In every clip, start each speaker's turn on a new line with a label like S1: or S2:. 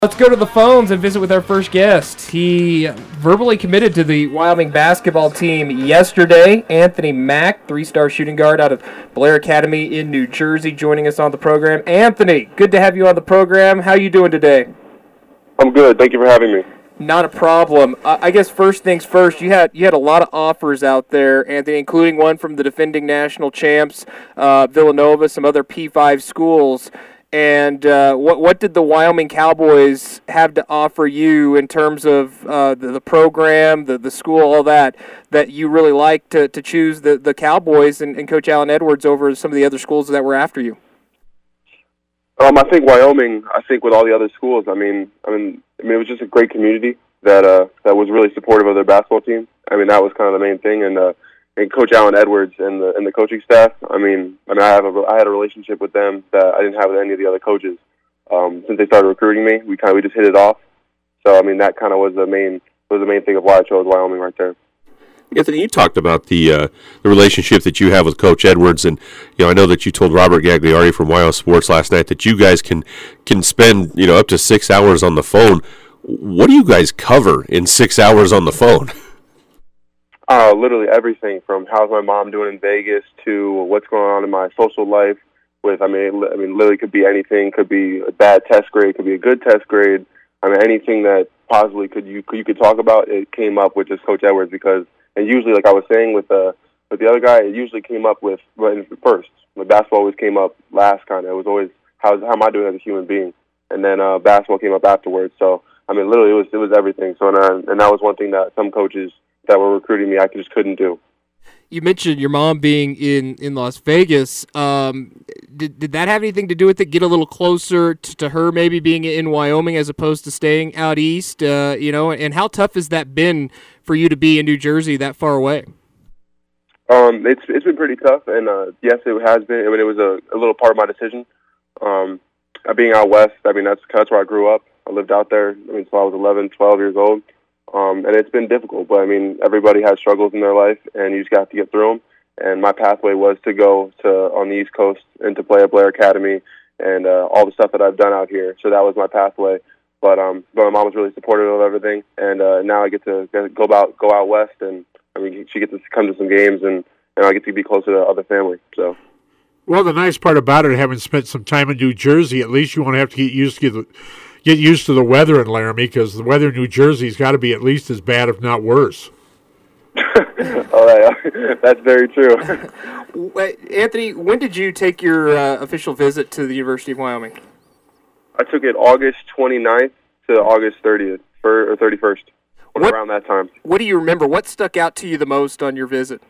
S1: Let's go to the phones and visit with our first guest. He verbally committed to the Wyoming basketball team yesterday. Anthony Mack, three-star shooting guard out of Blair Academy in New Jersey, joining us on the program. Anthony, good to have you on the program. How are you doing today?
S2: I'm good. Thank you for having me.
S1: Not a problem. I guess first things first, you had a lot of offers out there, Anthony, including one from the defending national champs, Villanova, some other P5 schools. And what did the Wyoming Cowboys have to offer you in terms of the program, the school, all that you really liked to choose the Cowboys and Coach Allen Edwards over some of the other schools that were after you?
S2: I think Wyoming. I think with all the other schools, I mean, it was just a great community that was really supportive of their basketball team. I mean, that was kind of the main thing, and Coach Allen Edwards and the coaching staff. I had a relationship with them that I didn't have with any of the other coaches. Since they started recruiting me, we just hit it off. So I mean, that kind of was the main thing of why I chose Wyoming right there.
S3: Anthony, you talked about the relationship that you have with Coach Edwards, and I know that you told Robert Gagliari from Wyo Sports last night that you guys can spend up to 6 hours on the phone. What do you guys cover in 6 hours on the phone?
S2: Literally everything from how's my mom doing in Vegas to what's going on in my social life. Literally could be anything. Could be a bad test grade. Could be a good test grade. Anything that possibly you could talk about. It came up with just Coach Edwards because, and usually, like I was saying with the other guy, it usually came up with first. The basketball always came up last. It was always how am I doing as a human being, and then basketball came up afterwards. So literally it was everything. So and that was one thing that some coaches that were recruiting me, I just couldn't do.
S1: You mentioned your mom being in Las Vegas. Did that have anything to do with it? Get a little closer to her maybe being in Wyoming as opposed to staying out east, and how tough has that been for you to be in New Jersey that far away?
S2: It's been pretty tough, and yes, it has been. It was a little part of my decision. Being out west, that's where I grew up. I lived out there, until I was 11, 12 years old. And it's been difficult, but everybody has struggles in their life, and you just have to get through them. And my pathway was to go on the East Coast and to play at Blair Academy and all the stuff that I've done out here. So that was my pathway. But my mom was really supportive of everything, and now I get to go out west, and she gets to come to some games, and I get to be closer to other family. So.
S4: Well, the nice part about it, having spent some time in New Jersey, at least you won't have to get used to the weather in Laramie, because the weather in New Jersey's got to be at least as bad, if not worse.
S2: That's very true.
S1: Anthony, when did you take your official visit to the University of Wyoming?
S2: I took it August 29th to August 30th or 31st, around that time.
S1: What do you remember? What stuck out to you the most on your visit?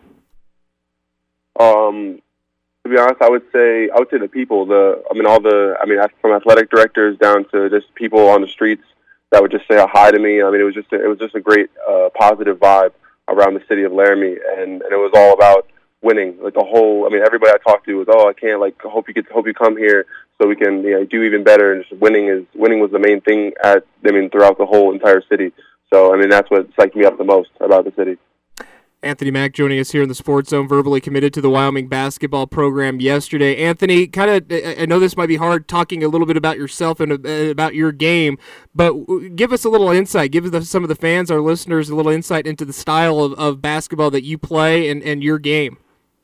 S2: To be honest, I would say the people. From athletic directors down to just people on the streets that would just say hi to me. It was just a great positive vibe around the city of Laramie, and it was all about winning. Like the whole, everybody I talked to was, hope you come here so we can do even better. And just winning was the main thing throughout the whole entire city. So that's what psyched me up the most about the city.
S1: Anthony Mack joining us here in the Sports Zone, verbally committed to the Wyoming basketball program yesterday. Anthony, I know this might be hard talking a little bit about yourself and about your game, but give us a little insight. Give some of the fans, our listeners, a little insight into the style of basketball that you play and your game.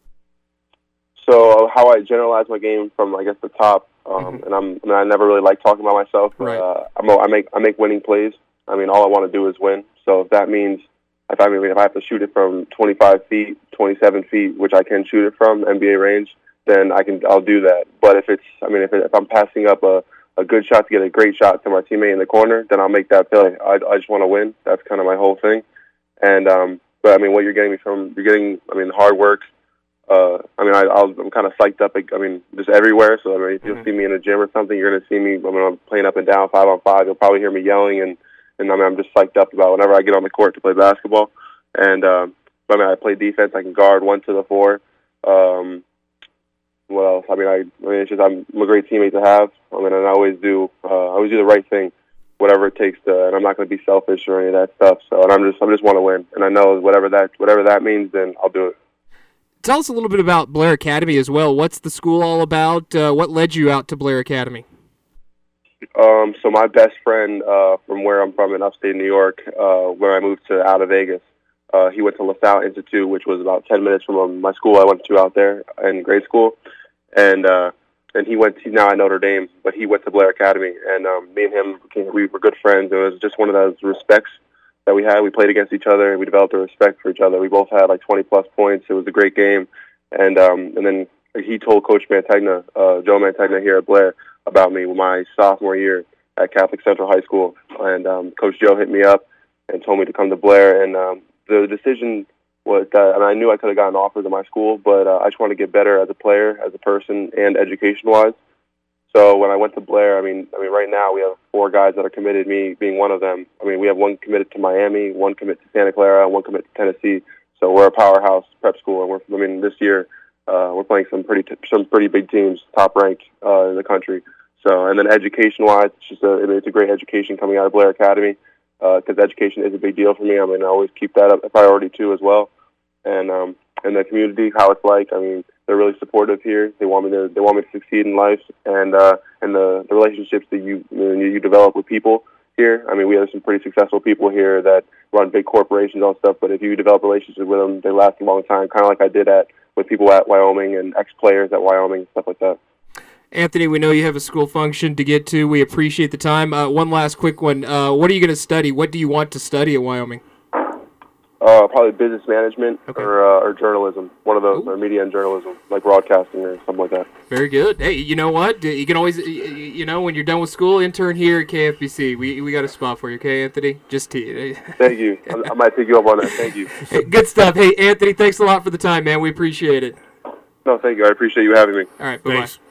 S2: So how I generalize my game from, the top, and I never really like talking about myself, but
S1: right.
S2: I make winning plays. All I want to do is win. So if that means if I have to shoot it from 25 feet, 27 feet, which I can shoot it from NBA range, then I'll do that. But if I'm passing up a good shot to get a great shot to my teammate in the corner, then I'll make that play. I just want to win. That's kind of my whole thing. And but what you're getting hard work. I'm kind of psyched up. Just everywhere. So if you'll see me in the gym or something, you're gonna see me. I'm playing up and down 5-on-5. You'll probably hear me yelling and I'm just psyched up about whenever I get on the court to play basketball. And I play defense. I can guard 1 to the 4. What else? It's just I'm a great teammate to have. And I always do the right thing, whatever it takes to. And I'm not going to be selfish or any of that stuff. So, and I just want to win. And I know whatever that means, then I'll do it.
S1: Tell us a little bit about Blair Academy as well. What's the school all about? What led you out to Blair Academy?
S2: So my best friend from where I'm from in upstate New York, where I moved to out of Vegas, he went to LaSalle Institute, which was about 10 minutes from my school I went to out there in grade school. And he he's now at Notre Dame, but he went to Blair Academy. And me and him, we were good friends. It was just one of those respects that we had. We played against each other, and we developed a respect for each other. We both had like 20-plus points. It was a great game. And then he told Coach Mantegna, Joe Mantegna here at Blair, about me my sophomore year at Catholic Central High School. And Coach Joe hit me up and told me to come to Blair. And the decision was that I knew I could have gotten offers at my school, but I just wanted to get better as a player, as a person, and education-wise. So when I went to Blair, I mean, right now we have 4 guys that are committed, me being one of them. I mean, we have one committed to Miami, one committed to Santa Clara, and one committed to Tennessee. So we're a powerhouse prep school, and this year we're playing some pretty big teams, top ranked in the country. So, and then education-wise, it's a great education coming out of Blair Academy, because education is a big deal for me. I mean, I always keep that a priority too as well. And the community, how it's like. I mean, they're really supportive here. They want me to succeed in life, and the relationships that you develop with people here. I mean, we have some pretty successful people here that run big corporations and stuff. But if you develop relationships with them, they last a long time. Kind of like I did with people at Wyoming and ex-players at Wyoming and stuff like that.
S1: Anthony, we know you have a school function to get to. We appreciate the time. One last quick one. What are you going to study? What do you want to study at Wyoming?
S2: Probably business management or journalism. One of those, or media and journalism, like broadcasting or something like that.
S1: Very good. Hey, you know what? You can always, when you're done with school, intern here at KFBC. We got a spot for you, okay, Anthony? Just to
S2: Thank you. I might take you up on that. Thank you.
S1: Hey, good stuff. Hey, Anthony, thanks a lot for the time, man. We appreciate it.
S2: No, thank you. I appreciate you having me.
S1: All right, bye-bye.
S4: Thanks.